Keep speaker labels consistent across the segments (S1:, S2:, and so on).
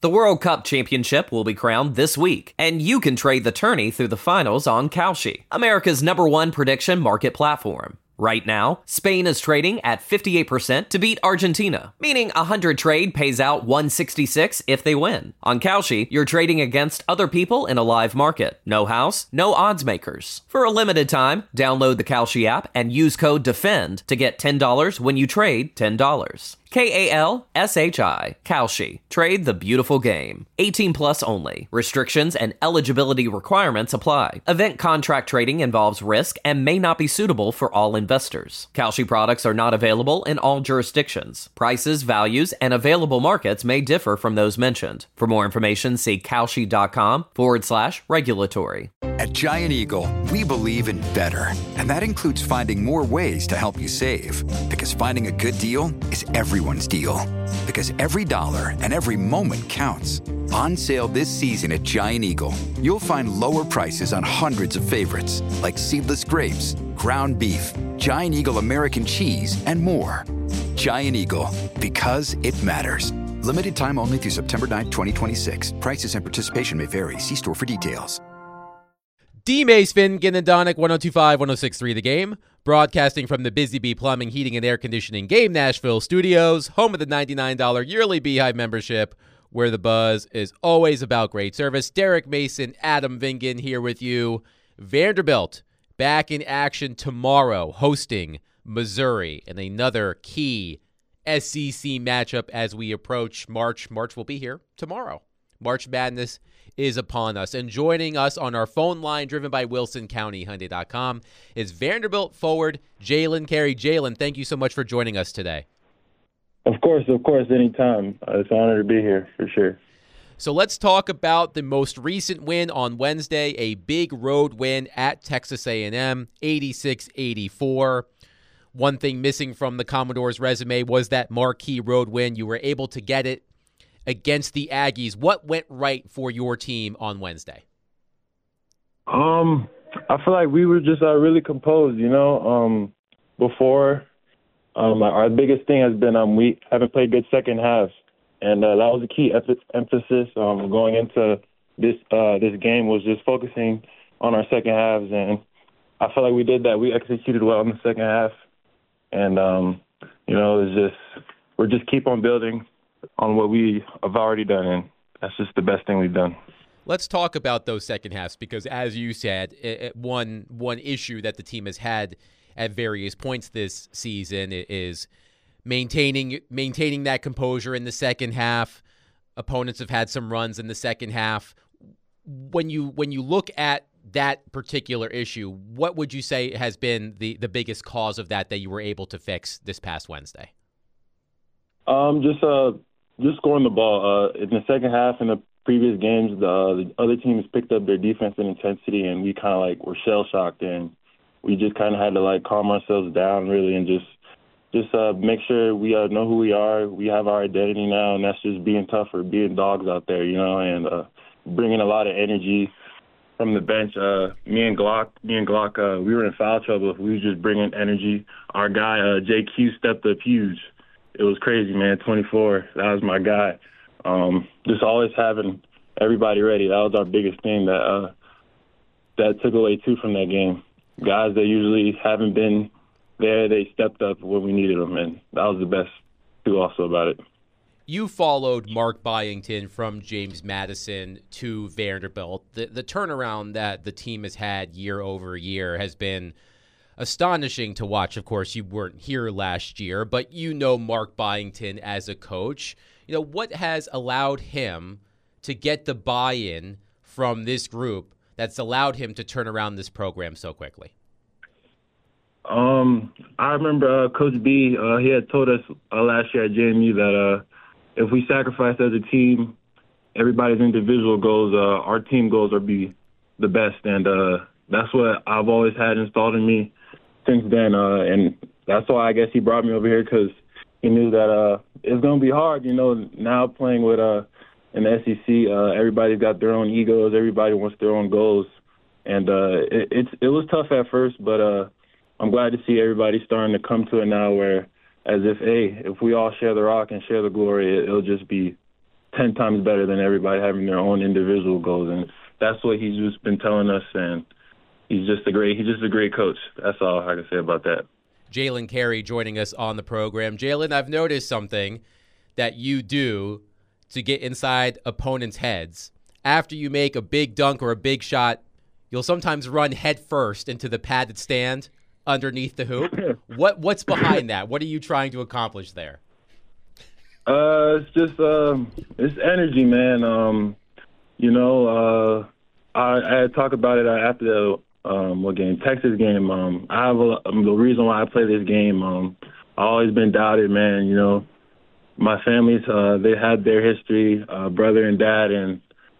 S1: The World Cup Championship will be crowned this week, and you can trade the tourney through the finals on Kalshi, America's #1 prediction market platform. Right now, Spain is trading at 58% to beat Argentina, meaning 100 trade pays out 166 if they win. On Kalshi, you're trading against other people in a live market. No house, no odds makers. For a limited time, download the Kalshi app and use code DEFEND to get $10 when you trade $10. Kalshi. Kalshi. Trade the beautiful game. 18 plus only. Restrictions and eligibility requirements apply. Event contract trading involves risk and may not be suitable for all investors. Kalshi products are not available in all jurisdictions. Prices, values, and available markets may differ from those mentioned. For more information, see kalshi.com/regulatory.
S2: At Giant Eagle, we believe in better. And that includes finding more ways to help you save. Because finding a good deal is everyone's deal. Because every dollar and every moment counts. On sale this season at Giant Eagle, you'll find lower prices on hundreds of favorites, like seedless grapes, ground beef, Giant Eagle American cheese, and more. Giant Eagle, because it matters. Limited time only through September 9th, 2026. Prices and participation may vary. See store for details.
S3: D. Mace Finnegan and Donick, 102.5, 106.3 The Game, broadcasting from the Busy Bee Plumbing, Heating, and Air Conditioning Game Nashville studios, home of the $99 yearly Beehive membership, where the buzz is always about great service. Derek Mason, Adam Vingan here with you. Vanderbilt back in action tomorrow, hosting Missouri, and another key SEC matchup as we approach March. March will be here tomorrow. March Madness is upon us. And joining us on our phone line, driven by WilsonCountyHyundai.com, is Vanderbilt forward Jalen Carey. Jalen, thank you so much for joining us today.
S4: Of course, anytime. It's an honor to be here, for sure.
S3: So let's talk about the most recent win on Wednesday, a big road win at Texas A&M, 86-84. One thing missing from the Commodores' resume was that marquee road win. You were able to get it against the Aggies. What went right for your team on Wednesday?
S4: I feel like we were just really composed, before. Our biggest thing has been we haven't played good second halves, and that was a key emphasis going into this game, was just focusing on our second halves, and I feel like we did that. We executed well in the second half, and we're just keep on building on what we have already done, and that's just the best thing we've done.
S3: Let's talk about those second halves, because as you said, one issue that the team has had at various points this season is maintaining that composure in the second half. Opponents have had some runs in the second half. When you look at that particular issue, what would you say has been the biggest cause of that you were able to fix this past Wednesday? Just scoring the ball. In the second half, in the previous games, the other teams picked up their defensive intensity, and we kind of were shell-shocked, and we just kind of had to calm ourselves down, really, and just make sure we know who we are. We have our identity now, and that's just being tougher, being dogs out there, and bringing a lot of energy from the bench. Me and Glock, we were in foul trouble. We were just bringing energy. Our guy, JQ, stepped up huge. It was crazy, man. 24, that was my guy. Just always having everybody ready. That was our biggest thing that took away, too, from that game. Guys that usually haven't been there, they stepped up when we needed them, and that was the best, too, also about it. You followed Mark Byington from James Madison to Vanderbilt. The turnaround that the team has had year over year has been astonishing to watch. Of course, you weren't here last year, but Mark Byington as a coach. What has allowed him to get the buy-in from this group that's allowed him to turn around this program so quickly? I remember Coach B, he had told us last year at JMU that if we sacrifice as a team, everybody's individual goals, our team goals are be the best. And that's what I've always had installed in me since then. And that's why I guess he brought me over here, because he knew that it's going to be hard, now playing with in the SEC. Everybody's got their own egos. Everybody wants their own goals. And it was tough at first, but I'm glad to see everybody starting to come to it now, where as if we all share the rock and share the glory, it'll just be 10 times better than everybody having their own individual goals. And that's what he's just been telling us. And he's just a great coach. That's all I can say about that.
S5: Jalen Carey joining us on the program. Jalen, I've noticed something that you do to get inside opponents' heads. After you make a big dunk or a big shot, you'll sometimes run head first into the padded stand underneath the hoop. What's behind that? What are you trying to accomplish there?
S3: It's just it's energy, man. I had talked about it after the what game? Texas game. I have the reason why I play this game. I've always been doubted, man. You know, my family's they had their history, brother and dad, and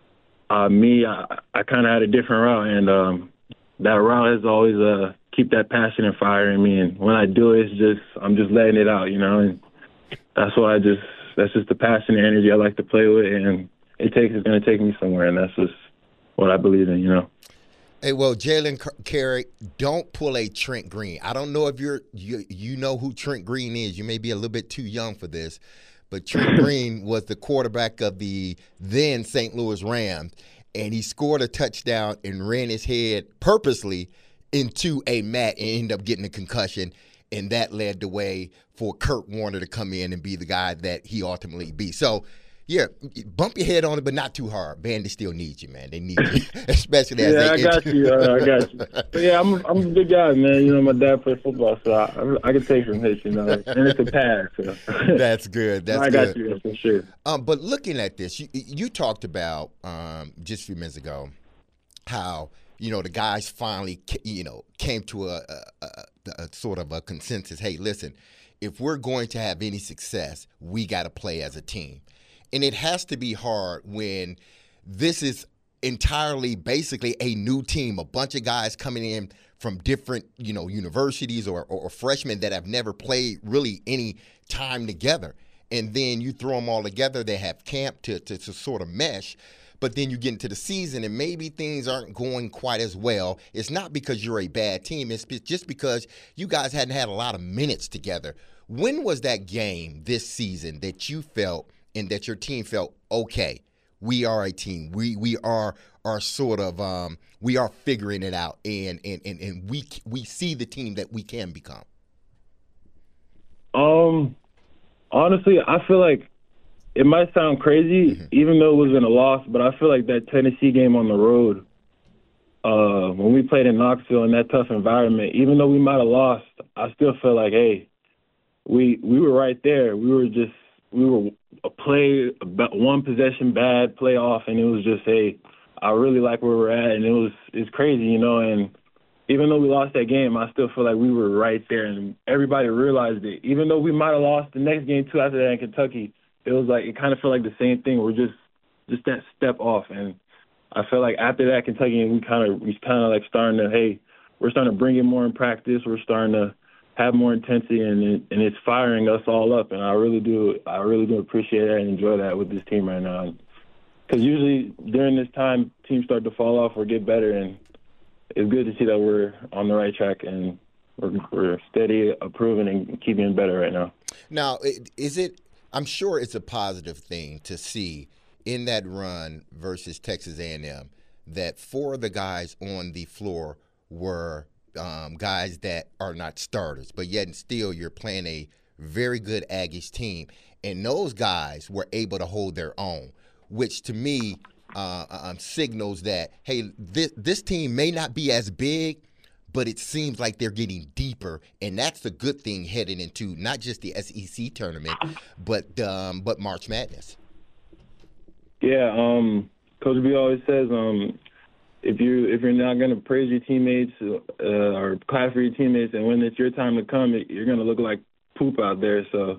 S3: me. I kind of had a different route, and that route has always keep that passion and fire in me. And when I do it, I'm just letting it out, you know. And that's just the passion and energy I like to play with, and it's going to take me somewhere, and that's just what I believe in, you know.
S6: Hey, well, Jalen Carey, don't pull a Trent Green. I don't know if you know who Trent Green is. You may be a little bit too young for this, but Trent Green was the quarterback of the then St. Louis Rams, and he scored a touchdown and ran his head purposely into a mat and ended up getting a concussion, and that led the way for Kurt Warner to come in and be the guy that he ultimately be. So, yeah, bump your head on it, but not too hard. Vandy still needs you, man. They need you, especially as they.
S3: I got you. But yeah, I'm a big guy, man. You know, my dad played football, so I can take some hits, you know, and it's a pass. So.
S6: That's good.
S3: I got you for sure.
S6: But looking at this, you talked about just a few minutes ago how, you know, the guys finally, you know, came to a sort of a consensus. Hey, listen, if we're going to have any success, we got to play as a team. And it has to be hard when this is entirely basically a new team, a bunch of guys coming in from different, you know, universities or freshmen that have never played really any time together. And then you throw them all together. They have camp to sort of mesh. But then you get into the season and maybe things aren't going quite as well. It's not because you're a bad team. It's just because you guys hadn't had a lot of minutes together. When was that game this season that you felt and that your team felt, okay, we are a team. We are sort of we are figuring it out, and we see the team that we can become?
S3: Honestly, I feel like it might sound crazy, even though it was in a loss, but I feel like that Tennessee game on the road, when we played in Knoxville in that tough environment, even though we might have lost, I still feel like, hey, we were right there. We were one possession bad, play off, and it was just, hey, I really like where we're at, and it's crazy, you know. And even though we lost that game, I still feel like we were right there, and everybody realized it. Even though we might have lost the next game too after that in Kentucky, it was like it kind of felt like the same thing. We're just that step off, and I feel like after that Kentucky, we kind of like starting to, hey, we're starting to bring it more in practice. We're starting to have more intensity, and it's firing us all up. And I really do appreciate that and enjoy that with this team right now. Because usually during this time, teams start to fall off or get better, and it's good to see that we're on the right track and we're steady, improving, and keeping better right now.
S6: Now, is it? I'm sure it's a positive thing to see in that run versus Texas A&M that 4 of the guys on the floor were guys that are not starters, but yet and still you're playing a very good Aggies team, and those guys were able to hold their own, which to me signals that, hey, this team may not be as big, but it seems like they're getting deeper, and that's the good thing heading into not just the SEC tournament, but March Madness.
S3: Yeah, Coach B always says, if you're not going to praise your teammates or clap for your teammates, and when it's your time to come, you're going to look like poop out there. So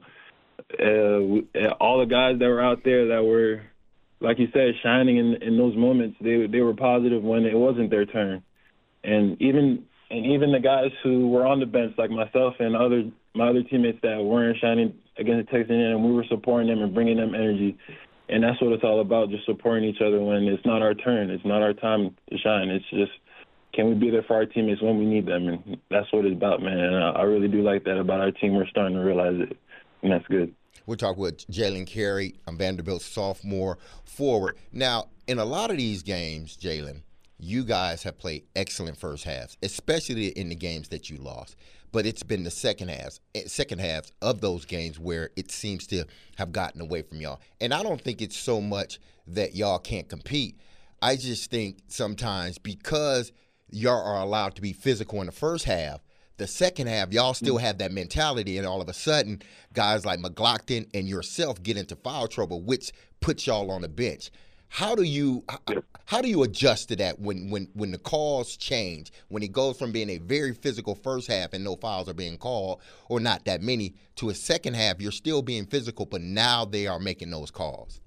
S3: all the guys that were out there that were, like you said, shining in those moments, they were positive when it wasn't their turn, and even the guys who were on the bench, like myself and my other teammates that weren't shining against Texas A&M, we were supporting them and bringing them energy. And that's what it's all about, just supporting each other when it's not our turn. It's not our time to shine. It's just, can we be there for our teammates when we need them? And that's what it's about, man. And I really do like that about our team. We're starting to realize it, and that's good.
S6: We're talking with Jalen Carey, Vanderbilt's sophomore forward. Now, in a lot of these games, Jalen, you guys have played excellent first halves, especially in the games that you lost. But it's been the second halves of those games where it seems to have gotten away from y'all. And I don't think it's so much that y'all can't compete. I just think sometimes because y'all are allowed to be physical in the first half, the second half, y'all still have that mentality, and all of a sudden, guys like McGlockton and yourself get into foul trouble, which puts y'all on the bench. How do you adjust to that when the calls change, when it goes from being a very physical first half and no fouls are being called, or not that many, to a second half, you're still being physical, but now they are making those calls?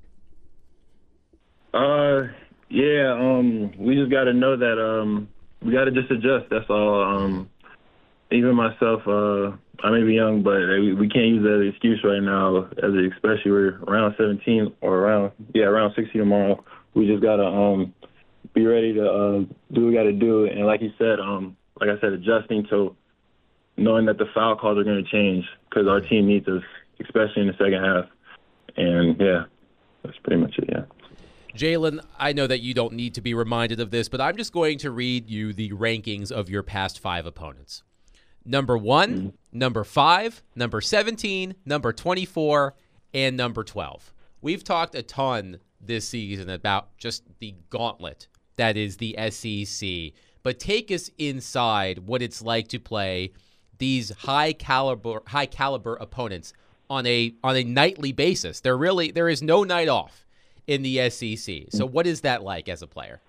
S4: We just got to know that we got to just adjust. That's all. Even myself, I may be young, but we can't use that as an excuse right now. Especially we're around 17 or around 16 tomorrow. We just gotta be ready to do what we gotta do. And like you said, like I said, adjusting to knowing that the foul calls are going to change because our team needs us, especially in the second half. And yeah, that's pretty much it. Yeah.
S5: Jalen, I know that you don't need to be reminded of this, but I'm just going to read you the rankings of your past 5 opponents. Number 1, number 5, number 17, number 24, and number 12. We've talked a ton this season about just the gauntlet that is the SEC, but take us inside what it's like to play these high caliber opponents on a nightly basis. There is no night off in the SEC. So what is that like as a player?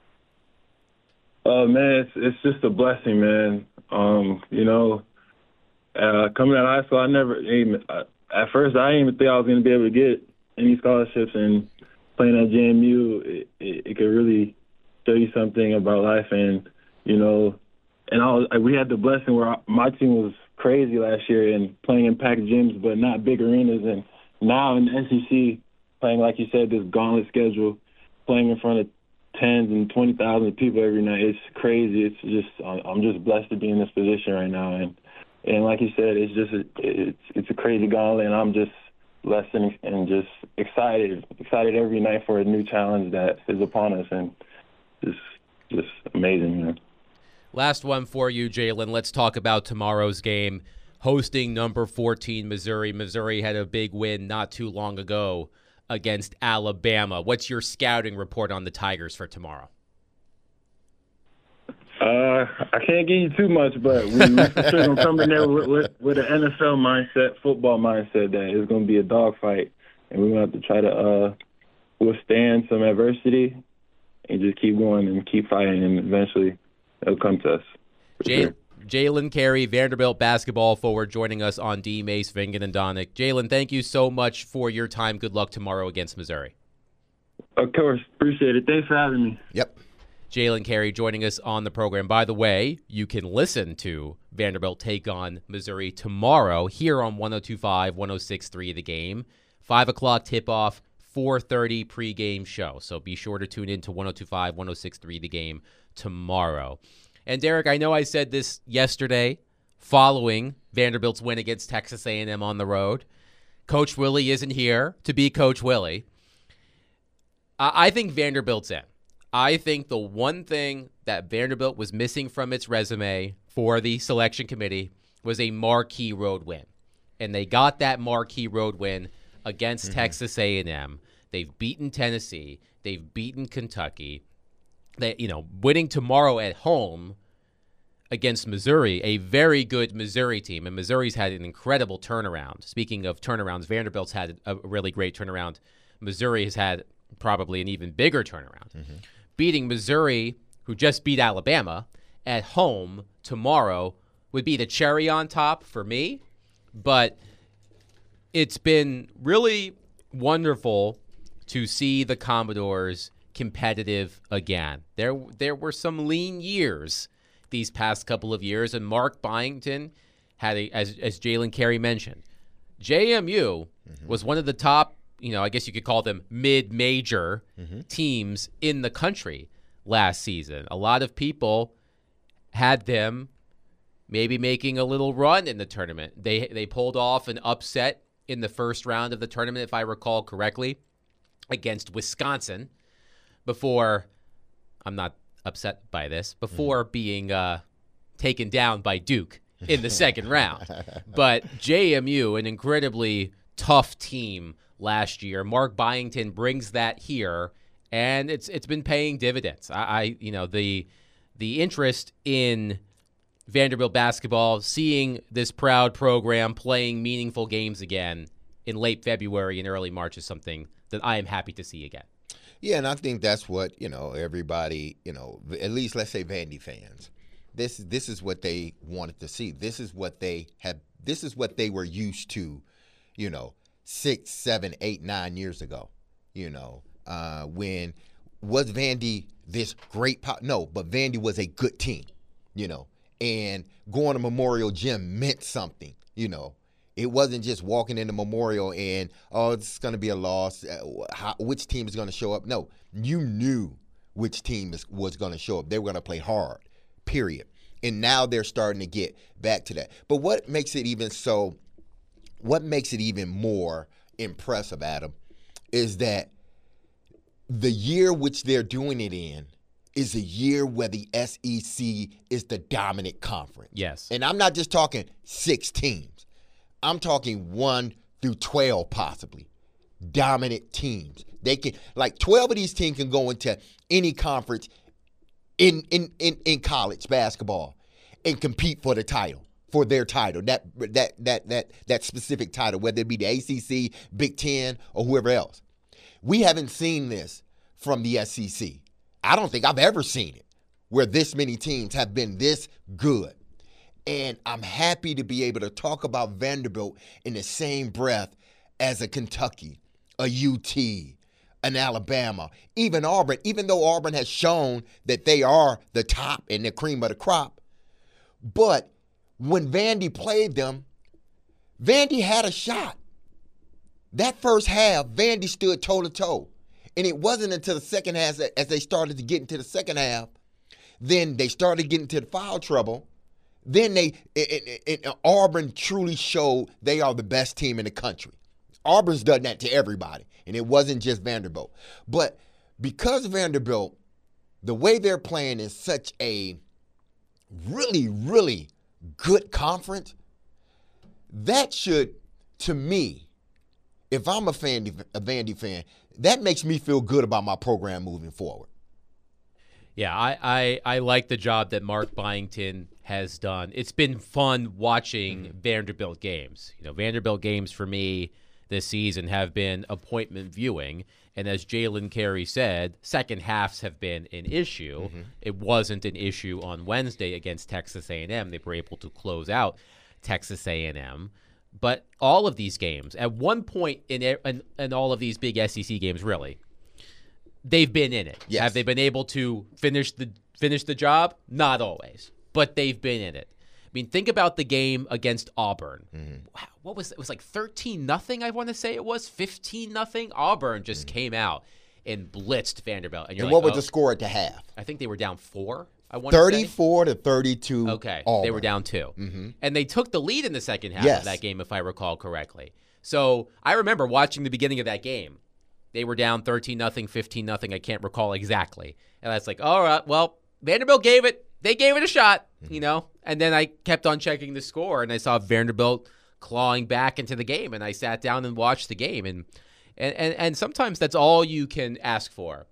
S4: Man, it's just a blessing, man. Coming out of high school, at first I didn't even think I was going to be able to get any scholarships, and playing at JMU, it could really show you something about life. And, we had the blessing where my team was crazy last year and playing in packed gyms, but not big arenas. And now in the SEC, playing, like you said, this gauntlet schedule, playing in front of tens and 20,000 people every night, it's crazy. It's just, I'm just blessed to be in this position right now. And like you said, it's a crazy gauntlet, and I'm just blessed and just excited every night for a new challenge that is upon us, and just amazing, man.
S5: Last one for you, Jalen. Let's talk about tomorrow's game. Hosting number 14 Missouri. Missouri had a big win not too long ago against Alabama. What's your scouting report on the Tigers for tomorrow?
S4: I can't give you too much, but we for sure going to come in there with an NFL mindset, football mindset, that it's going to be a dogfight, and we're going to have to try to withstand some adversity and just keep going and keep fighting, and eventually it'll come to us.
S5: Jalen Carey, Vanderbilt basketball forward, joining us on D. Mace, Vingan, and Donick. Jalen, thank you so much for your time. Good luck tomorrow against Missouri.
S4: Of course. Appreciate it. Thanks for having me.
S6: Yep.
S5: Jalen Carey joining us on the program. By the way, you can listen to Vanderbilt take on Missouri tomorrow here on 102.5, 106.3 The Game. 5 o'clock tip-off, 4:30 pregame show. So be sure to tune in to 102.5, 106.3 The Game tomorrow. And Derek, I know I said this yesterday following Vanderbilt's win against Texas A&M on the road. Coach Willie isn't here to be Coach Willie. I think Vanderbilt's in. I think the one thing that Vanderbilt was missing from its resume for the selection committee was a marquee road win. And they got that marquee road win against Texas A&M. They've beaten Tennessee. They've beaten Kentucky. Winning tomorrow at home against Missouri, a very good Missouri team. And Missouri's had an incredible turnaround. Speaking of turnarounds, Vanderbilt's had a really great turnaround. Missouri has had probably an even bigger turnaround. Beating Missouri, who just beat Alabama, at home tomorrow would be the cherry on top for me. But it's been really wonderful to see the Commodores competitive again. There were some lean years these past couple of years, and Mark Byington had, as Jalen Carey mentioned, JMU was one of the top, I guess you could call them mid-major teams in the country last season. A lot of people had them maybe making a little run in the tournament. They pulled off an upset in the first round of the tournament, if I recall correctly, against Wisconsin before, I'm not upset by this, before being taken down by Duke in the second round. But JMU, an incredibly tough team last year. Mark Byington brings that here, and it's been paying dividends. The interest in Vanderbilt basketball, seeing this proud program playing meaningful games again in late February and early March is something that I am happy to see again.
S6: Yeah, and I think that's what, everybody, at least let's say Vandy fans, this is what they wanted to see. This is what they were used to, 6, 7, 8, 9 years ago, when was Vandy this great no, but Vandy was a good team, and going to Memorial Gym meant something, It wasn't just walking into Memorial and, it's going to be a loss. Which team is going to show up? No, you knew which team was going to show up. They were going to play hard, period. And now they're starting to get back to that. But what makes it even more impressive, Adam, is that the year which they're doing it in is a year where the SEC is the dominant conference.
S5: Yes.
S6: And I'm not just talking 6 teams. I'm talking 1 through 12 possibly. Dominant teams. They can 12 of these teams can go into any conference in college basketball and compete for the title, for their title, that specific title, whether it be the ACC, Big Ten, or whoever else. We haven't seen this from the SEC. I don't think I've ever seen it where this many teams have been this good. And I'm happy to be able to talk about Vanderbilt in the same breath as a Kentucky, a UT, an Alabama, even Auburn, even though Auburn has shown that they are the top and the cream of the crop. But when Vandy played them, Vandy had a shot. That first half, Vandy stood toe-to-toe. And it wasn't until the second half, as they started to get into the second half, then they started getting into the foul trouble. Then Auburn truly showed they are the best team in the country. Auburn's done that to everybody, and it wasn't just Vanderbilt. But because Vanderbilt, the way they're playing is such a really, really good conference, that should, to me, if I'm a Vandy fan, that makes me feel good about my program moving forward.
S5: Yeah, I like the job that Mark Byington has done. It's been fun watching Vanderbilt games. Vanderbilt games for me this season have been appointment viewing. And as Jalen Carey said, second halves have been an issue. Mm-hmm. It wasn't an issue on Wednesday against Texas A&M. They were able to close out Texas A&M. But all of these games, at one point in all of these big SEC games, really, they've been in it.
S6: Yes.
S5: Have they been able to finish the job? Not always, but they've been in it. I mean, think about the game against Auburn. Mm-hmm. Wow, what was it? It was like 13-0, I want to say it was 15-0. Auburn just came out and blitzed Vanderbilt.
S6: And what was the score at the half?
S5: I think they were down 4.
S6: 34 to 32.
S5: Okay,
S6: Auburn.
S5: They were down 2.
S6: Mm-hmm.
S5: And they took the lead in the second half of that game, if I recall correctly. So I remember watching the beginning of that game. They were down 13-0, 15-0. I can't recall exactly. And I was like, all right, well, Vanderbilt gave it a shot, And then I kept on checking the score, and I saw Vanderbilt clawing back into the game, and I sat down and watched the game. And sometimes that's all you can ask for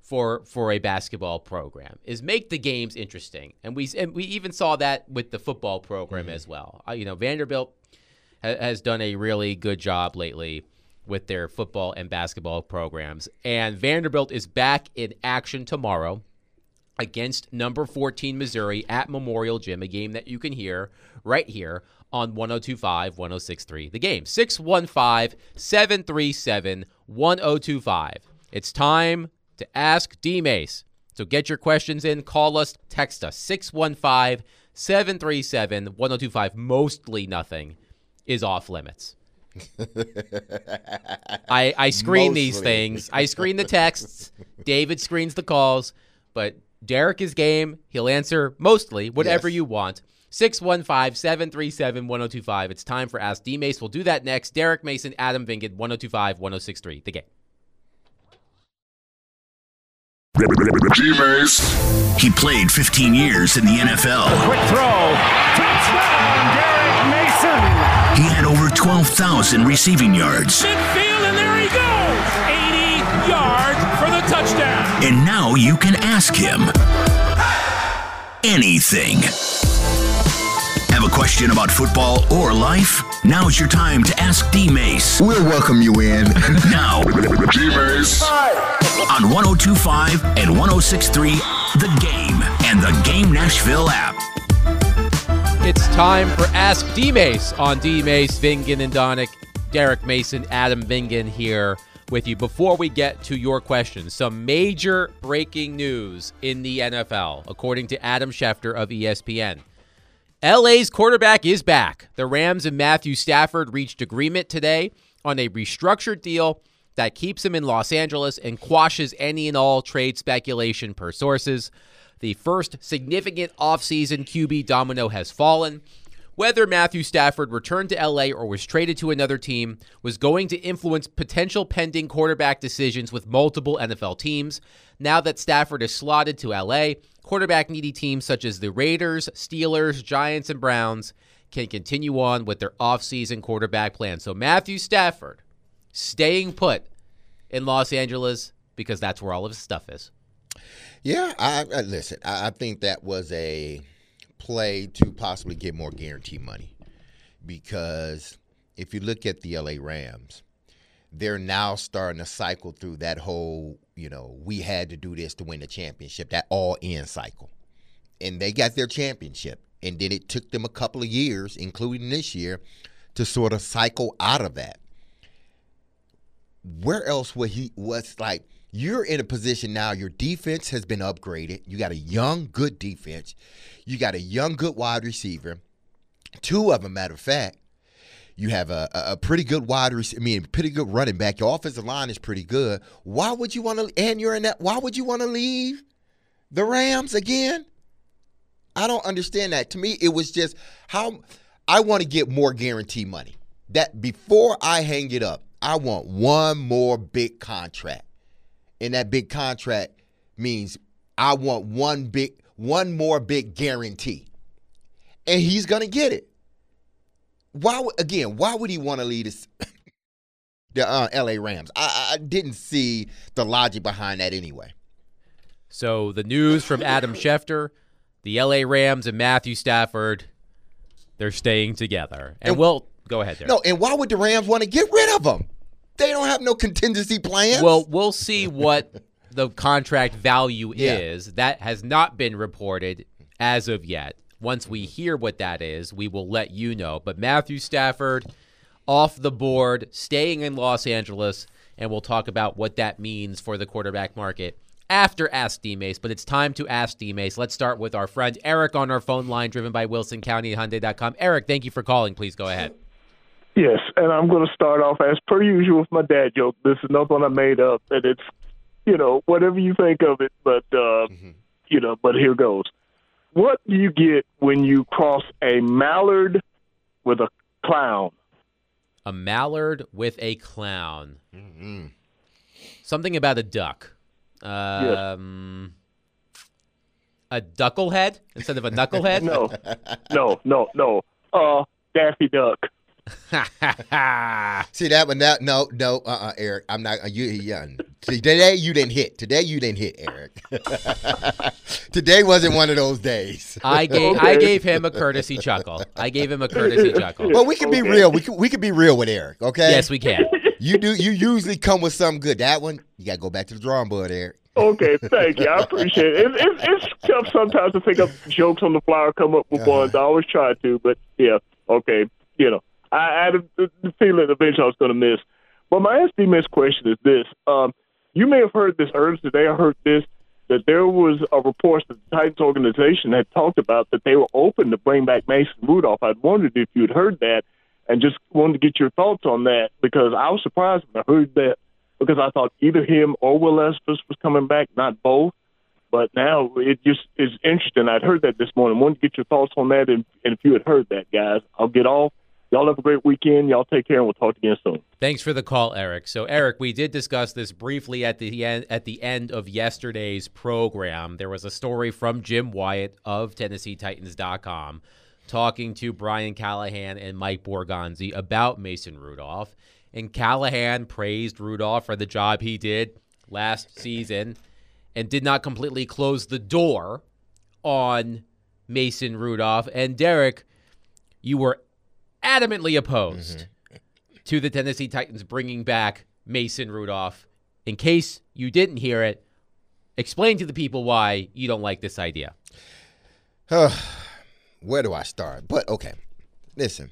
S5: a basketball program is make the games interesting. And we even saw that with the football program as well. Vanderbilt has done a really good job lately with their football and basketball programs. And Vanderbilt is back in action tomorrow against number 14 Missouri at Memorial Gym, a game that you can hear right here on 102.5, 106.3. The Game, 615-737-1025. It's time to ask D-Mace. So get your questions in, call us, text us, 615-737-1025. Mostly nothing is off limits. I screen these things. I screen the texts. David screens the calls. But Derek is game. He'll answer mostly whatever you want. 615-737-1025. It's time for Ask D-Mace. We'll do that next. Derek Mason, Adam Vingan, 102.5-106.3. The Game.
S7: D-Mace. He played 15 years in the NFL.
S8: Quick throw. Touchdown, Derek Mason.
S7: He had over 12,000 receiving yards.
S8: Midfield, and there he goes. 80 yards for the touchdown.
S7: And now you can ask him anything. Have a question about football or life? Now's your time to ask D-Mace.
S6: We'll welcome you in.
S7: Now, D-Mace on 102.5 and 106.3, The Game and the Game Nashville app.
S5: It's time for Ask D-Mace on D-Mace, Vingan and Donick. Derek Mason, Adam Vingan here with you. Before we get to your questions, some major breaking news in the NFL, according to Adam Schefter of ESPN. LA's quarterback is back. The Rams and Matthew Stafford reached agreement today on a restructured deal that keeps him in Los Angeles and quashes any and all trade speculation per sources. The first significant offseason QB domino has fallen. Whether Matthew Stafford returned to LA or was traded to another team was going to influence potential pending quarterback decisions with multiple NFL teams. Now that Stafford is slotted to LA, quarterback-needy teams such as the Raiders, Steelers, Giants, and Browns can continue on with their offseason quarterback plan. So Matthew Stafford staying put in Los Angeles because that's where all of his stuff is.
S6: Yeah, listen, I think that was a play to possibly get more guarantee money, because if you look at the LA Rams, they're now starting to cycle through that whole, we had to do this to win the championship, that all-in cycle. And they got their championship. And then it took them a couple of years, including this year, to sort of cycle out of that. Where else you're in a position now, your defense has been upgraded. You got a young, good defense. You got a young, good wide receiver. Two of them, matter of fact. You have a pretty good pretty good running back. Your offensive line is pretty good. Why would you want to, why would you want to leave the Rams again? I don't understand that. To me, it was just how I want to get more guarantee money. That before I hang it up, I want one more big contract. And that big contract means I want one more big guarantee. And he's going to get it. Why would he want to lead the LA Rams? I didn't see the logic behind that anyway.
S5: So the news from Adam Schefter, the LA Rams and Matthew Stafford, they're staying together. And we'll go ahead there.
S6: No, and why would the Rams want to get rid of him? They don't have no contingency plans.
S5: Well, we'll see what the contract value is. That has not been reported as of yet. Once we hear what that is, we will let you know. But Matthew Stafford off the board, staying in Los Angeles, and we'll talk about what that means for the quarterback market after Ask D-Mace. But it's time to Ask D-Mace. Let's start with our friend Eric on our phone line, driven by WilsonCountyHyundai.com. Eric, thank you for calling. Please go ahead.
S9: Yes, and I'm going to start off as per usual with my dad joke. This is not one I made up, and it's, whatever you think of it, but, but here goes. What do you get when you cross a mallard with a clown?
S5: A mallard with a clown. Mm-hmm. Something about a duck.
S9: Yes.
S5: A ducklehead instead of a knucklehead?
S9: No. Daffy Duck.
S6: See that one? No, Eric. I'm not. See, today you didn't hit. Eric. Today wasn't one of those days.
S5: I gave him a courtesy chuckle. Well,
S6: we can be real. We can be real with Eric. Okay.
S5: Yes, we can.
S6: You usually come with something good. That one, you got to go back to the drawing board, Eric.
S9: Okay, thank you. I appreciate it. It's tough sometimes to think of jokes on the fly or come up with ones. I always try to, but yeah, okay, I had the feeling eventually I was going to miss. But my Ask D-Mace question is this. You may have heard this earlier today. I heard this, that there was a report that the Titans organization had talked about that they were open to bring back Mason Rudolph. I'd wondered if you had heard that and just wanted to get your thoughts on that, because I was surprised when I heard that, because I thought either him or Will Levis was coming back, not both. But now it just is interesting. I'd heard that this morning. I wanted to get your thoughts on that, and if you had heard that, guys. I'll get off. Y'all have a great weekend. Y'all take care, and we'll talk again soon.
S5: Thanks for the call, Eric. So, Eric, we did discuss this briefly at the end of yesterday's program. There was a story from Jim Wyatt of TennesseeTitans.com talking to Brian Callahan and Mike Borgonzi about Mason Rudolph. And Callahan praised Rudolph for the job he did last season and did not completely close the door on Mason Rudolph. And, Derek, you were adamantly opposed to the Tennessee Titans bringing back Mason Rudolph. In case you didn't hear it, explain to the people why you don't like this idea.
S6: Where do I start? But, okay, listen.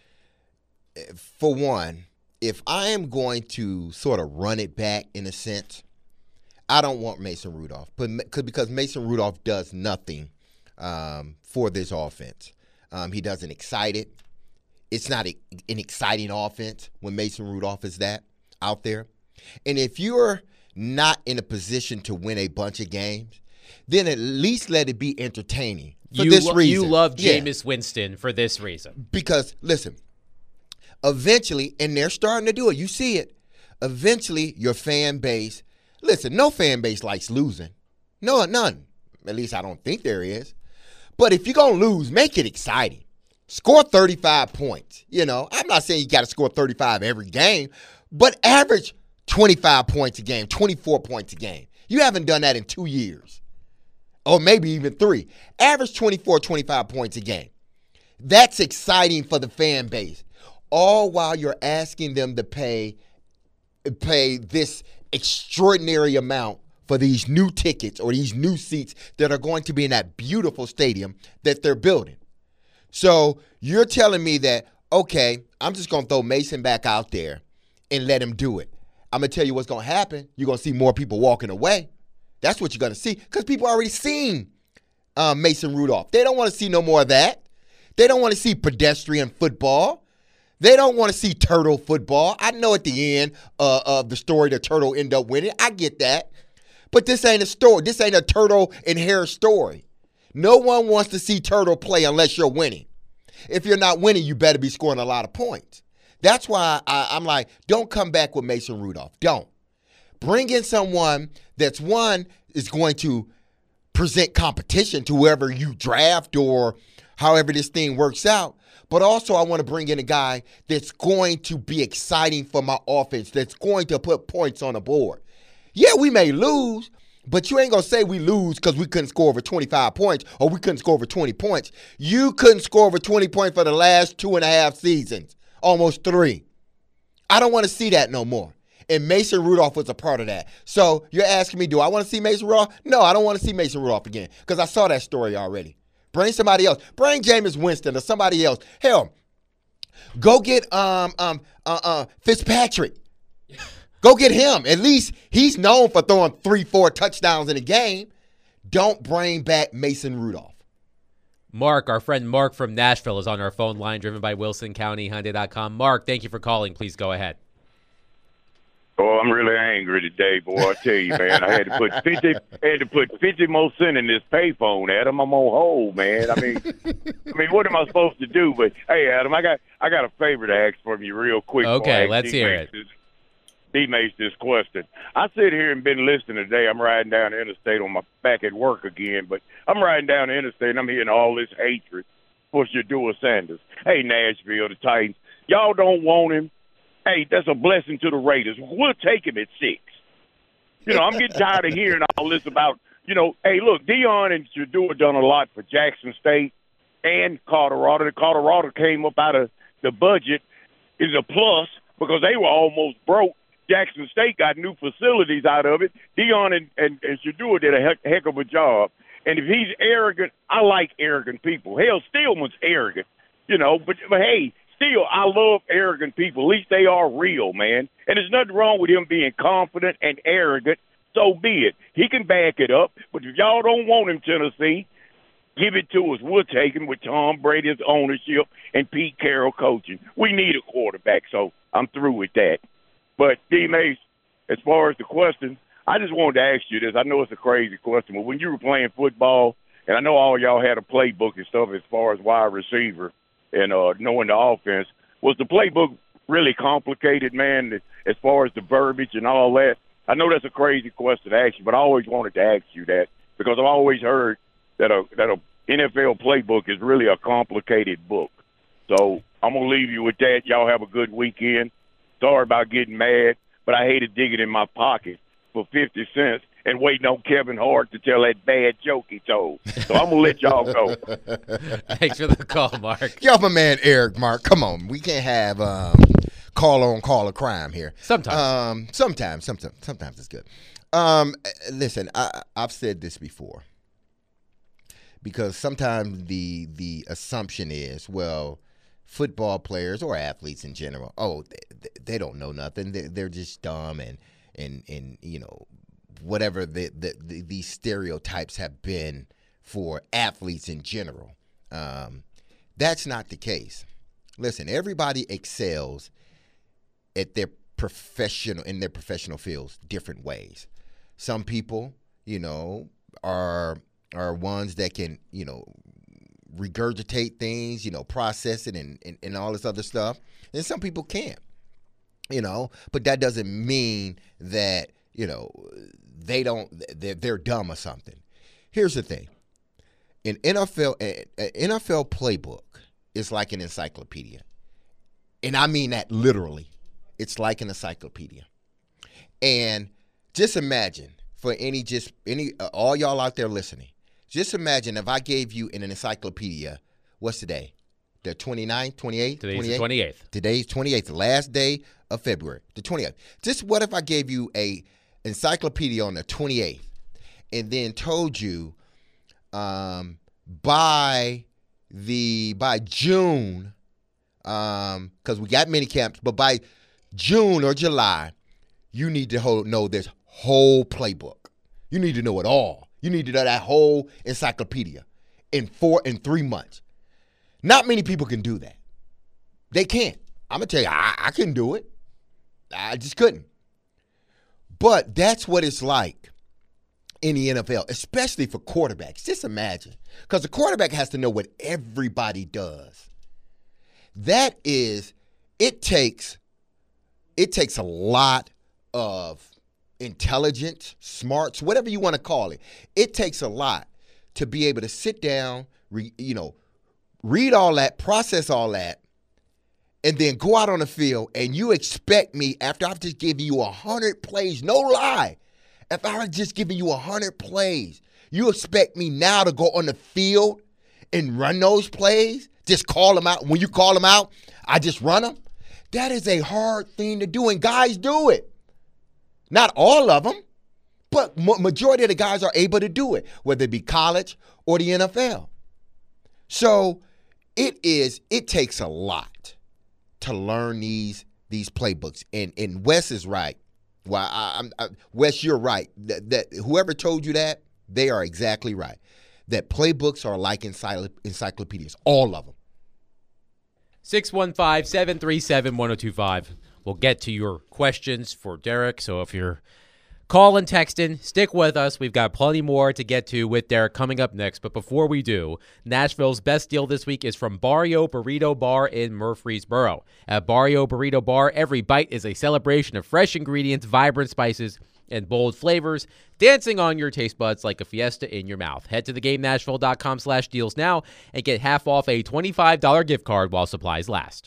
S6: For one, if I am going to sort of run it back in a sense, I don't want Mason Rudolph. Because Mason Rudolph does nothing for this offense. He doesn't excite it. It's not an exciting offense when Mason Rudolph is out there. And if you're not in a position to win a bunch of games, then at least let it be entertaining for this reason.
S5: You love Jameis Winston for this reason.
S6: Because, listen, eventually, and they're starting to do it, you see it, eventually your fan base, listen, no fan base likes losing. No, none. At least I don't think there is. But if you're going to lose, make it exciting. Score 35 points. You know, I'm not saying you got to score 35 every game, but average 25 points a game, 24 points a game. You haven't done that in 2 years, or maybe even 3. Average 24, 25 points a game. That's exciting for the fan base, all while you're asking them to pay this extraordinary amount for these new tickets or these new seats that are going to be in that beautiful stadium that they're building. So you're telling me that, okay, I'm just going to throw Mason back out there and let him do it. I'm going to tell you what's going to happen. You're going to see more people walking away. That's what you're going to see because people already seen Mason Rudolph. They don't want to see no more of that. They don't want to see pedestrian football. They don't want to see turtle football. I know at the end of the story the turtle end up winning. I get that. But this ain't a story. This ain't a turtle and hare story. No one wants to see turtle play unless you're winning. If you're not winning, you better be scoring a lot of points. That's why I'm like, don't come back with Mason Rudolph. Don't. Bring in someone that's, one, is going to present competition to whoever you draft or however this thing works out. But also I want to bring in a guy that's going to be exciting for my offense, that's going to put points on the board. Yeah, we may lose, but you ain't going to say we lose because we couldn't score over 25 points or we couldn't score over 20 points. You couldn't score over 20 points for the last 2.5 seasons, almost 3. I don't want to see that no more. And Mason Rudolph was a part of that. So you're asking me, do I want to see Mason Rudolph? No, I don't want to see Mason Rudolph again because I saw that story already. Bring somebody else. Bring Jameis Winston or somebody else. Hell, go get Fitzpatrick. Go get him. At least he's known for throwing 3-4 touchdowns in a game. Don't bring back Mason Rudolph.
S5: Mark, our friend Mark from Nashville, is on our phone line, driven by WilsonCountyHyundai.com. Mark, thank you for calling. Please go ahead.
S10: Oh, I'm really angry today, boy. I tell you, man, I had to put 50 more cents in this payphone, Adam. I'm on hold, man. I mean, what am I supposed to do? But hey, Adam, I got a favor to ask from you, real quick.
S5: Okay, let's hear it.
S10: D-Mace this question. I sit here and been listening today. I'm riding down the interstate on my back at work again, but I'm riding down the interstate and I'm hearing all this hatred for Shedeur Sanders. Hey, Nashville, the Titans, y'all don't want him. Hey, that's a blessing to the Raiders. We'll take him at 6. I'm getting tired of hearing all this about, hey, look, Deion and Shedeur done a lot for Jackson State and Colorado. Colorado came up out of the budget is a plus because they were almost broke. Jackson State got new facilities out of it. Deion and Shedeur did a heck of a job. And if he's arrogant, I like arrogant people. Hell, Stillman's arrogant, but hey, still, I love arrogant people. At least they are real, man. And there's nothing wrong with him being confident and arrogant. So be it. He can back it up. But if y'all don't want him, Tennessee, give it to us. We'll take him with Tom Brady's ownership and Pete Carroll coaching. We need a quarterback, so I'm through with that. But, D-Mace, as far as the question, I just wanted to ask you this. I know it's a crazy question, but when you were playing football, and I know all y'all had a playbook and stuff as far as wide receiver and knowing the offense, was the playbook really complicated, man, as far as the verbiage and all that? I know that's a crazy question to ask you, but I always wanted to ask you that because I've always heard that a NFL playbook is really a complicated book. So I'm going to leave you with that. Y'all have a good weekend. Sorry about getting mad, but I hated digging in my pocket for 50 cents and waiting on Kevin Hart to tell that bad joke he told. So I'm going to let y'all go.
S5: Thanks for the call, Mark.
S6: Get off my man Eric, Mark. Come on. We can't have call a crime here.
S5: Sometimes.
S6: Sometimes it's good. Listen, I've said this before. Because sometimes the assumption is, well, football players or athletes in general, they don't know nothing. They're just dumb and you know, whatever these stereotypes have been for athletes in general. That's not the case. Listen, everybody excels at their professional fields different ways. Some people, you know, are ones that can, you know, regurgitate things, you know, process it and all this other stuff. And some people can't, you know, but that doesn't mean that, you know, they're dumb or something. Here's the thing. An NFL playbook is like an encyclopedia. And I mean that literally. It's like an encyclopedia. And just imagine for all y'all out there listening, just imagine if I gave you in an encyclopedia, what's today? The 29th, 28th?
S5: Today's the 28th.
S6: Today's 28th, the last day of February, the 28th. Just what if I gave you a encyclopedia on the 28th and then told you by June, because we got mini camps, but by June or July, you need to know this whole playbook. You need to know it all. You need to know that whole encyclopedia in 3 months. Not many people can do that. They can't. I'm going to tell you, I couldn't do it. I just couldn't. But that's what it's like in the NFL, especially for quarterbacks. Just imagine. Because the quarterback has to know what everybody does. It takes a lot of intelligence, smarts, whatever you want to call it. It takes a lot to be able to sit down, read all that, process all that, and then go out on the field and you expect me, after I've just given you 100 plays, no lie, if I've just given you 100 plays, you expect me now to go on the field and run those plays? Just call them out. When you call them out, I just run them? That is a hard thing to do, and guys do it. Not all of them, but majority of the guys are able to do it, whether it be college or the NFL. So it takes a lot to learn these playbooks. And Wes is right. Well, Wes, you're right. That whoever told you that, they are exactly right. That playbooks are like encyclopedias, all of them.
S5: 615-737-1025. We'll get to your questions for Derek. So if you're calling, texting, stick with us. We've got plenty more to get to with Derek coming up next. But before we do, Nashville's best deal this week is from Barrio Burrito Bar in Murfreesboro. At Barrio Burrito Bar, every bite is a celebration of fresh ingredients, vibrant spices, and bold flavors, dancing on your taste buds like a fiesta in your mouth. Head to thegamenashville.com/deals now and get half off a $25 gift card while supplies last.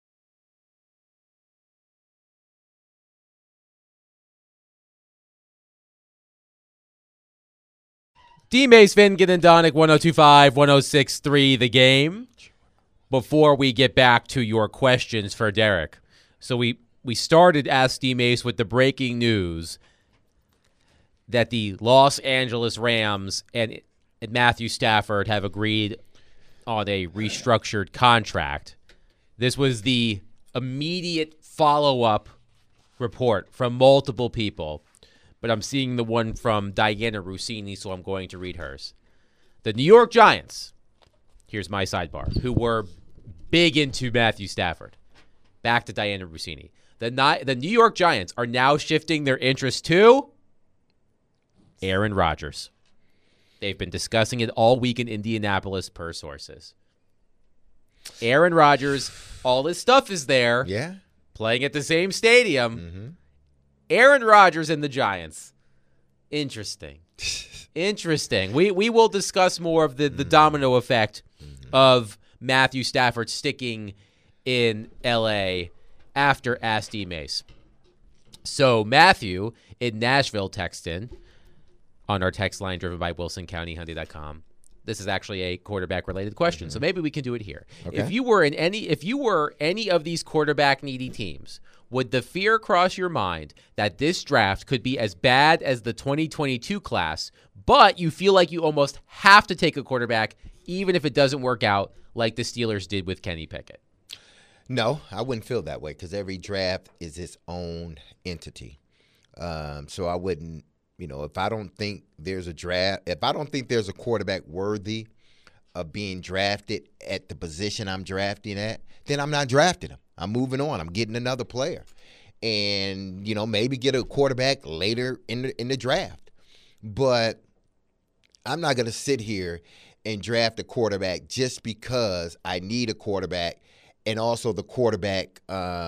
S5: D-Mace, Finnegan, and Donick, 102.5, 106.3, The Game. Before we get back to your questions for Derek. So we started Ask D-Mace with the breaking news that the Los Angeles Rams and Matthew Stafford have agreed on a restructured contract. This was the immediate follow-up report from multiple people, but I'm seeing the one from Diana Rossini, so I'm going to read hers. The New York Giants, here's my sidebar, who were big into Matthew Stafford. Back to Diana Rossini. The New York Giants are now shifting their interest to Aaron Rodgers. They've been discussing it all week in Indianapolis per sources. Aaron Rodgers, all his stuff is there.
S6: Yeah.
S5: Playing at the same stadium.
S6: Mm-hmm.
S5: Aaron Rodgers and the Giants. Interesting. Interesting. We will discuss more of the domino effect of Matthew Stafford sticking in L.A. after Ask D Mace. So Matthew in Nashville texted in on our text line driven by WilsonCountyHundy.com. This is actually a quarterback-related question, so maybe we can do it here.
S6: Okay.
S5: If you were any of these quarterback-needy teams, would the fear cross your mind that this draft could be as bad as the 2022 class, but you feel like you almost have to take a quarterback even if it doesn't work out like the Steelers did with Kenny Pickett?
S6: No, I wouldn't feel that way because every draft is its own entity. So I wouldn't, if I don't think there's a quarterback worthy of being drafted at the position I'm drafting at, then I'm not drafting him. I'm moving on. I'm getting another player. And, maybe get a quarterback later in the draft. But I'm not going to sit here and draft a quarterback just because I need a quarterback. And also the quarterback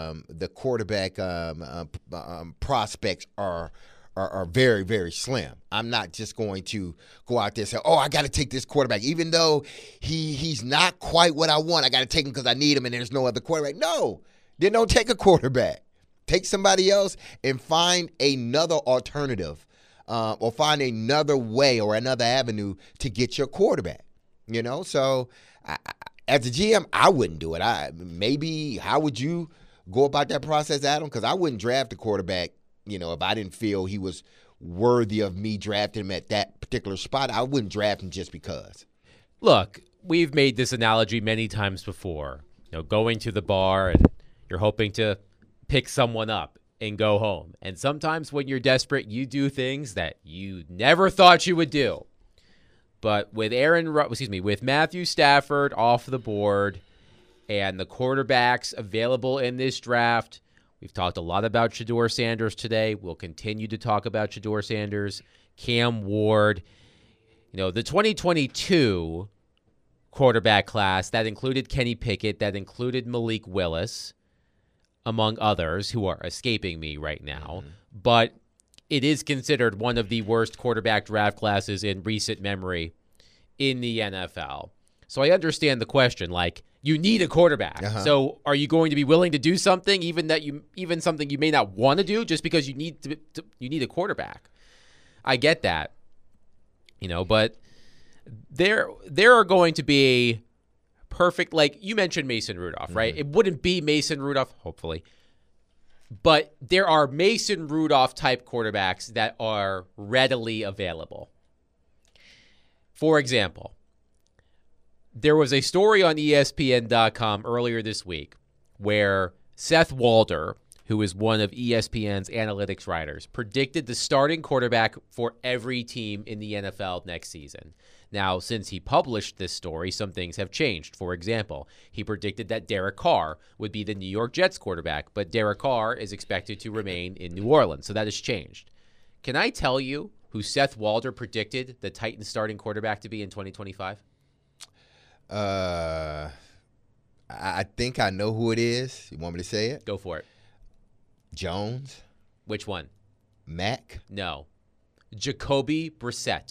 S6: prospects are very, very slim. I'm not just going to go out there and say, I got to take this quarterback. Even though he's not quite what I want, I got to take him because I need him and there's no other quarterback. No, then don't take a quarterback. Take somebody else and find another alternative or find another way or another avenue to get your quarterback. So as a GM, I wouldn't do it. How would you go about that process, Adam? Because I wouldn't draft a quarterback, if I didn't feel he was worthy of me drafting him at that particular spot. I wouldn't draft him just because.
S5: Look, we've made this analogy many times before. Going to the bar and you're hoping to pick someone up and go home. And sometimes when you're desperate, you do things that you never thought you would do. But with with Matthew Stafford off the board and the quarterbacks available in this draft, we've talked a lot about Shedeur Sanders today. We'll continue to talk about Shedeur Sanders, Cam Ward. The 2022 quarterback class, that included Kenny Pickett, that included Malik Willis, among others who are escaping me right now. Mm-hmm. But it is considered one of the worst quarterback draft classes in recent memory in the NFL. So I understand the question, you need a quarterback. Uh-huh. So are you going to be willing to do something, even something you may not want to do, just because you need a quarterback? I get that, but there are going to be perfect, you mentioned Mason Rudolph, right? Mm-hmm. It wouldn't be Mason Rudolph, hopefully, but there are Mason Rudolph type quarterbacks that are readily available. For example, there was a story on ESPN.com earlier this week where Seth Walder, who is one of ESPN's analytics writers, predicted the starting quarterback for every team in the NFL next season. Now, since he published this story, some things have changed. For example, he predicted that Derek Carr would be the New York Jets quarterback, but Derek Carr is expected to remain in New Orleans, so that has changed. Can I tell you who Seth Walder predicted the Titans starting quarterback to be in 2025?
S6: I think I know who it is. You want me to say it?
S5: Go for it.
S6: Jones.
S5: Which one?
S6: Mac?
S5: No. Jacoby Brissett.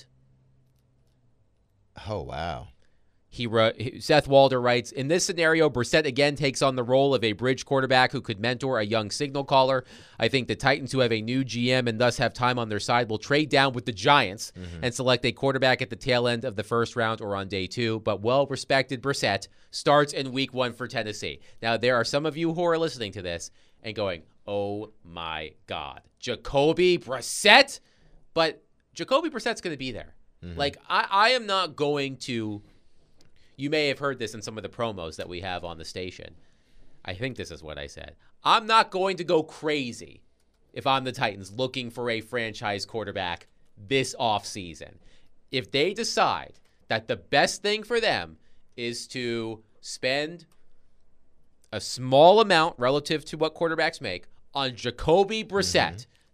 S6: Oh, wow.
S5: Seth Walder writes, in this scenario, Brissett again takes on the role of a bridge quarterback who could mentor a young signal caller. I think the Titans, who have a new GM and thus have time on their side, will trade down with the Giants and select a quarterback at the tail end of the first round or on day 2. But well-respected Brissett starts in week 1 for Tennessee. Now, there are some of you who are listening to this and going, oh my God, Jacoby Brissett? But Jacoby Brissett's going to be there. Mm-hmm. I am not going to, you may have heard this in some of the promos that we have on the station. I think this is what I said. I'm not going to go crazy if I'm the Titans looking for a franchise quarterback this offseason. If they decide that the best thing for them is to spend a small amount relative to what quarterbacks make on Jacoby Brissett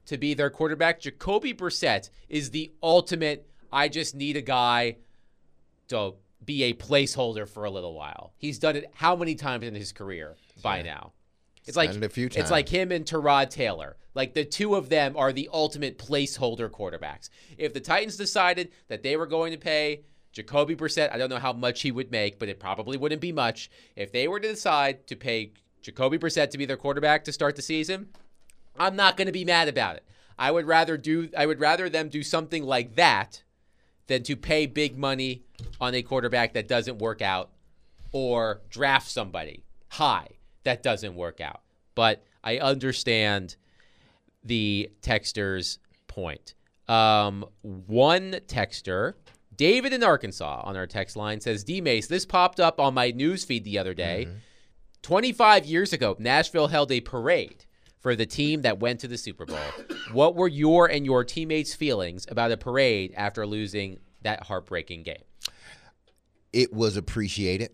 S5: to be their quarterback. Jacoby Brissett is the ultimate, I just need a guy to be a placeholder for a little while. He's done it how many times in his career by now? It's like him and Tyrod Taylor. Like the two of them are the ultimate placeholder quarterbacks. If the Titans decided that they were going to pay Jacoby Brissett, I don't know how much he would make, but it probably wouldn't be much. If they were to decide to pay Jacoby Brissett to be their quarterback to start the season, I'm not going to be mad about it. I would rather them do something like that than to pay big money on a quarterback that doesn't work out or draft somebody high that doesn't work out. But I understand the texter's point. One texter, David in Arkansas, on our text line says, D-Mace, this popped up on my news feed the other day. 25 years ago, Nashville held a parade for the team that went to the Super Bowl. What were your and your teammates' feelings about a parade after losing that heartbreaking game?
S6: It was appreciated.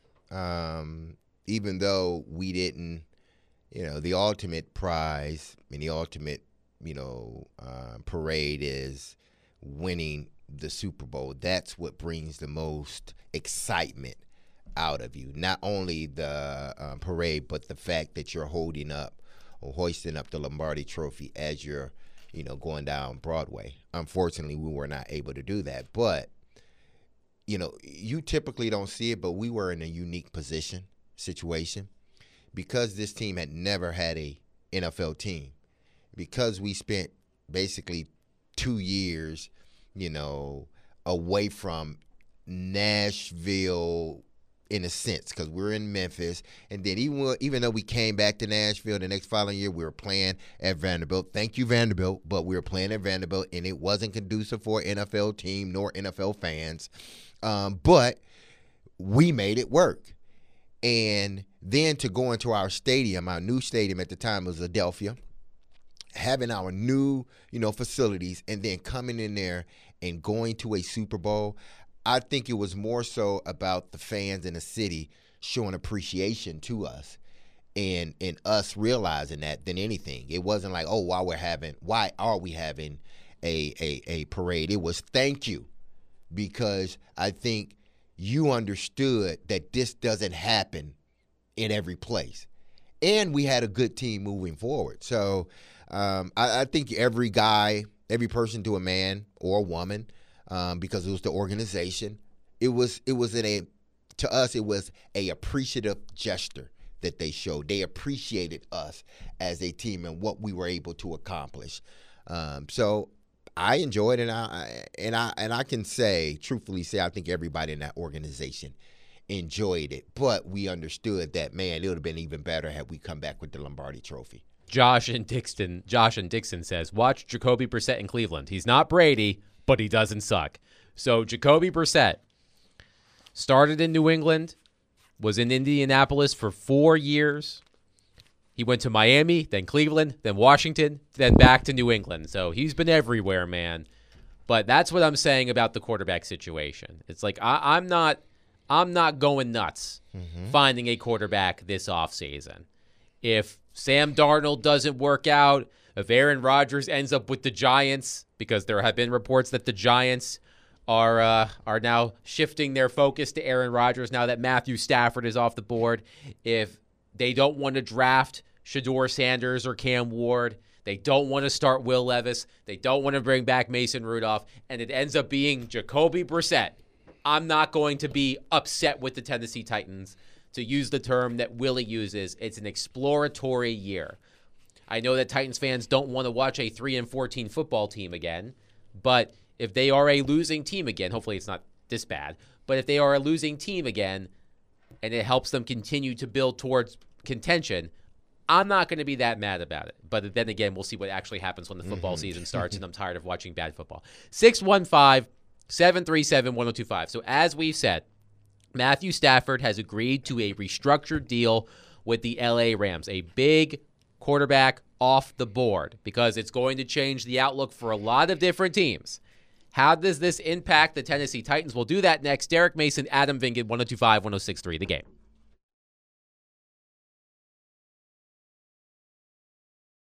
S6: Even though we didn't, the ultimate prize and the ultimate, parade is winning the Super Bowl. That's what brings the most excitement out of you. Not only the parade, but the fact that you're holding up or hoisting up the Lombardi Trophy as you're, going down Broadway. Unfortunately, we were not able to do that. But, you typically don't see it, but we were in a unique situation because this team had never had a NFL team, because we spent basically 2 years, away from Nashville in a sense, because we're in Memphis. And then even though we came back to Nashville the next following year, we were playing at Vanderbilt. Thank you, Vanderbilt. But we were playing at Vanderbilt, and it wasn't conducive for an NFL team nor NFL fans. But we made it work. And then to go into our stadium, our new stadium at the time was Adelphia, having our new, facilities, and then coming in there and going to a Super Bowl, I think it was more so about the fans in the city showing appreciation to us and us realizing that than anything. It wasn't like, oh, why are we having a parade? It was thank you, because I think you understood that this doesn't happen in every place. And we had a good team moving forward. So I think every person to a man or a woman, because it was the organization, to us it was a appreciative gesture that they showed. They appreciated us as a team and what we were able to accomplish. So I enjoyed it, and I can truthfully say, I think everybody in that organization enjoyed it. But we understood that, man, it would have been even better had we come back with the Lombardi Trophy.
S5: Josh and Dixon says, watch Jacoby Brissett in Cleveland. He's not Brady, but he doesn't suck. So Jacoby Brissett started in New England, was in Indianapolis for 4 years. He went to Miami, then Cleveland, then Washington, then back to New England. So he's been everywhere, man. But that's what I'm saying about the quarterback situation. It's like I'm not going nuts finding a quarterback this offseason. If Sam Darnold doesn't work out, if Aaron Rodgers ends up with the Giants, because there have been reports that the Giants are now shifting their focus to Aaron Rodgers now that Matthew Stafford is off the board. If they don't want to draft Shedeur Sanders or Cam Ward, they don't want to start Will Levis, they don't want to bring back Mason Rudolph, and it ends up being Jacoby Brissett, I'm not going to be upset with the Tennessee Titans. To use the term that Willie uses, it's an exploratory year. I know that Titans fans don't want to watch a 3-14 football team again, but if they are a losing team again, hopefully it's not this bad, but if they are a losing team again and it helps them continue to build towards contention, I'm not going to be that mad about it. But then again, we'll see what actually happens when the football season starts, and I'm tired of watching bad football. 615-737-1025. So as we've said, Matthew Stafford has agreed to a restructured deal with the LA Rams, a big quarterback off the board, because it's going to change the outlook for a lot of different teams. How does this impact the Tennessee Titans? We'll do that next. Derek Mason, Adam Vingan, 102.5, 106.3, The Game.
S2: At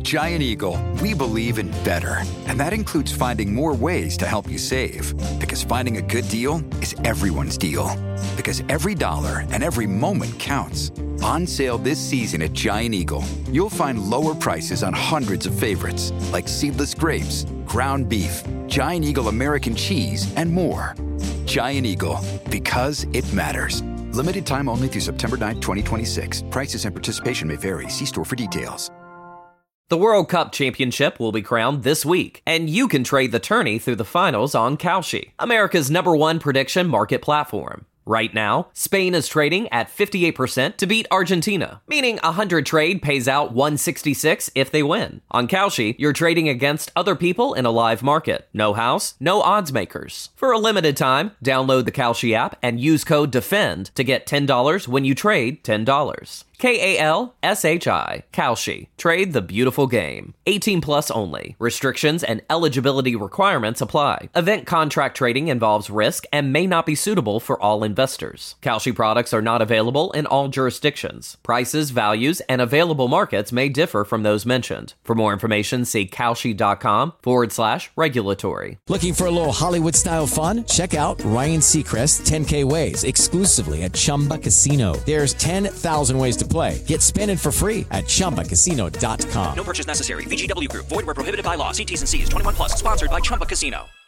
S2: Giant Eagle, we believe in better. And that includes finding more ways to help you save. Because finding a good deal is everyone's deal. Because every dollar and every moment counts. On sale this season at Giant Eagle, you'll find lower prices on hundreds of favorites like seedless grapes, ground beef, Giant Eagle American cheese, and more. Giant Eagle, because it matters. Limited time only through September 9, 2026. Prices and participation may vary. See store for details.
S1: The World Cup Championship will be crowned this week, and you can trade the tourney through the finals on Kalshi, America's #1 prediction market platform. Right now, Spain is trading at 58% to beat Argentina, meaning 100 trade pays out 166 if they win. On Kalshi, you're trading against other people in a live market. No house, no odds makers. For a limited time, download the Kalshi app and use code DEFEND to get $10 when you trade $10. Kalshi. Kalshi. Trade the beautiful game. 18 plus only. Restrictions and eligibility requirements apply. Event contract trading involves risk and may not be suitable for all investors. Kalshi products are not available in all jurisdictions. Prices, values, and available markets may differ from those mentioned. For more information, see Kalshi.com/regulatory.
S11: Looking for a little Hollywood-style fun? Check out Ryan Seacrest's 10K Ways exclusively at Chumba Casino. There's 10,000 ways to play. Get spinning for free at ChumbaCasino.com.
S12: No purchase necessary. VGW Group. Void where prohibited by law. See T's and C's. 21 plus. Sponsored by Chumba Casino.